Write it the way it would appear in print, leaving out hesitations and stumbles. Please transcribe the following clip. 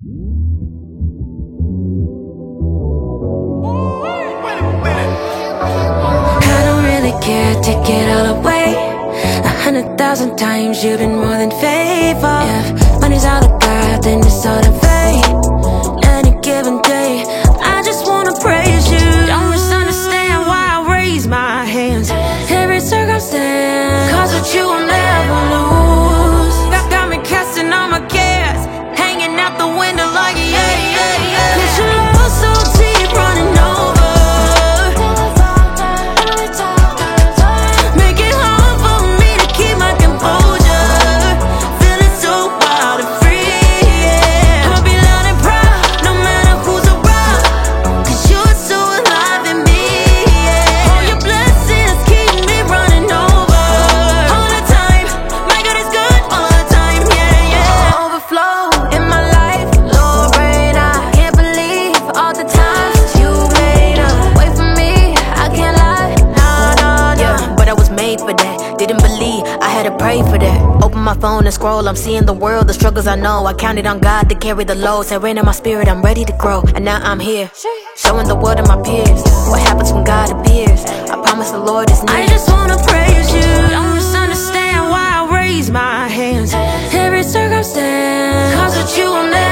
I don't really care, take it all away. 100,000 times you've been more than faithful. If money's all I got, then it's all in vain. Any given day, I just wanna praise you. Don't misunderstand why I raise my hands. Every circumstance, cause with you I'll never lose. Got me casting all my cares, hanging out the window like yeah. Cause your love so deep, running over. Make it hard for me to keep my composure. Feeling so wild and free, yeah. I'ma be loud and proud, no matter who's around. Cause you're so alive in me, yeah. All your blessings keep me running over. All the time, my God is good all the time, yeah. Overflow in my life, Lord rain. I can't believe all the times you made a way for me. I can't lie, no. Yeah, but I was made for that. Didn't believe, I had to pray for that. Open my phone and scroll, I'm seeing the world, the struggles I know. I counted on God to carry the load. Said rain in my spirit, I'm ready to grow. And now I'm here, showing the world and my peers what happens when God appears. I promise the Lord is near. I just wanna praise you. Don't misunderstand why I raise my hands. Every circumstance, cause with you I'll never